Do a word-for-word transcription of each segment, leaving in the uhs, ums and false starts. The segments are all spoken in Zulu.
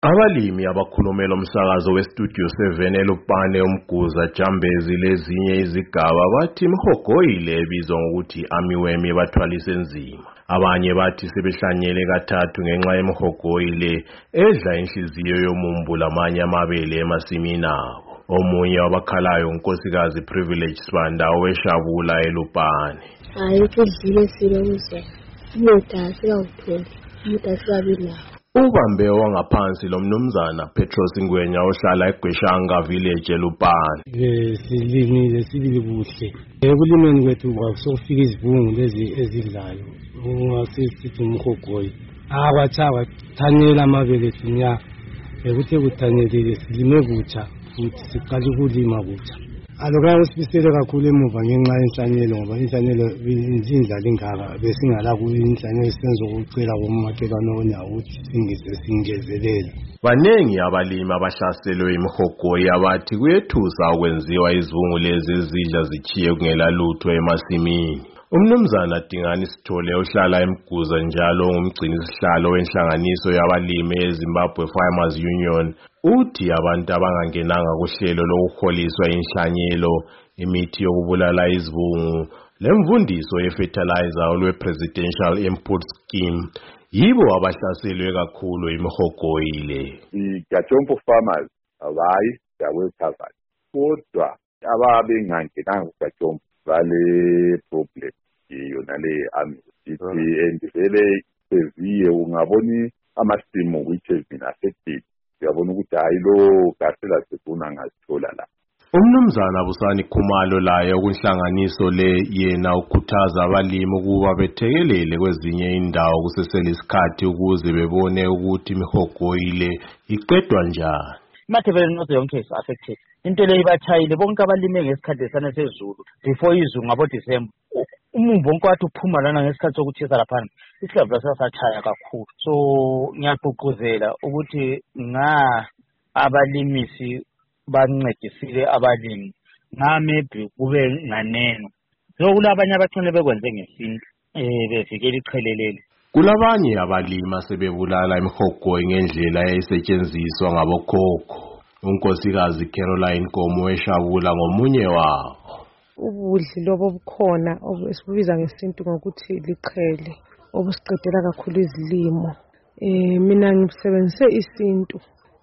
Abalimi abakhulumela umsakazo weStudio seven eLupane uMguza Jambezi lezinye izigaba bathi imihogoyile ebizwa ngokuthi amiwemi bathwalise nzima. Abanye bathi sebehlanyele kathathu ngenxa yemihogoyile edla inhliziyo yomumbu lamanye amabele emasimini abo. Omunye wabakhalayo uNkosikazi Privilege Sibanda oweshabula eLupane. Hayi kudlile silokuze. Umuda sikawutholi. Umuda sikabila. Ubambe wangaphansi lo mnumzana Petros Ngwenya ohlala eGweshanga village eLupane. Silimile sibili kuhle. Ekulimeni kwethu kwakusofika izivungu lezi ezidlayo. Ungasithi umhogoyi. Abathaba thanyela amabele thinya. Ekuthe kuthanyelile silime kutsha futhi siqala ukulima kutsha. Aloka usibisele kakhulu emuva ngenxa yenhlanyelo ngoba inhlanyelo indlala ingaka besingala kuyinhlanyelo senzo ukucela komakelwane onawo ukuthi singise singezelele. Banengi abalimi abahlaselwe imihogoyi abathi kuyethusa ukwenziwa izivungu lezi ezidla zichiye kungela lutho emasimini. Umnumzana Dingani Sithole ohlala eMguza njalo ngumgcini sihlalo wenhlanganiso yabalimi eZimbabwe Farmers Union uthi abantu abangangenanga kuhlelo lokuholiswa inhlanyelo imithi yokubulala izivungu lemvundiso yefertilizer olwe Presidential Input Scheme yibo abahlaselwe kakhulu imihogoyile. iGachompo farmers abayi dawe covered kodwa ababengangenanga kuGachompo vale problem yona le amithi and vele seviye ungaboni amasimu which has been affected uyabona ukuthi hayi lo gasela sifuna ngasithola la. Umnumzana Busani Khumalo laye kunhlanganiso le yena ukhuthaza abalimi ukuba bethekelele kwezinye indawo kusesele isikhathi ukuze bebone ukuthi imihogoyile iqedwa njani. Imathebele not yonke is affected. Into le ibathayile bonke abalime ngesikhathi sana sezulu before izulu ngabo December. Umumbu wonke wathi uphuma lana ngesikhathi sokuthisa lapha isihlava sasathaya kakhulu. So ngiyaqoqozela ukuthi nga abalimisi bancedisile abalimi nga maybe kube nganeno. So kulabanye abacane bekwenze ngesintu eh bevikela ichelelele. Kulabanye abalimi sebebulala imihogoyi ngendlela eyayisetshenziswa ngabokhokho. Unkosikazi Caroline Komo eshabula ngomunye wabo. Ubudli lobo bukhona obesibubiza ngesintu ngokuthi liqhele obusiqedela kakhulu izilimo. Eh mina ngibusebenzise isintu.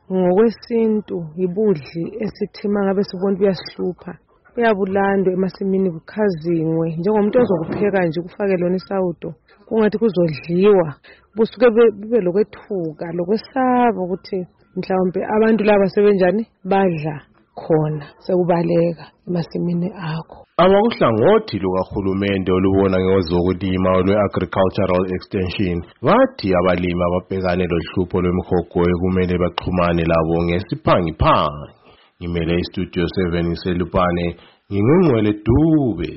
Ngokwesintu ibudli esithima ngabe sibona buyasihlupha. Uyabulandwe emasimini kukhazingwe njengomuntu ozokupheka nje kufake lona isawudo kungathi kuzodliwa busuke bube lokwethuka lokwesaba ukuthi mhlawumbe abantu laba sebenjani badla khona sekubaleka emasimini akho. Abakuhlangothi lukahulumende olubona ngezokulima olwe-agricultural extension bathi abalimi ababhekane lohlupho lwemihogoyi kumele baxhumane labo ngesiphangiphangi. Ngimele iStudio seven iseLupane ngingengwele Dube.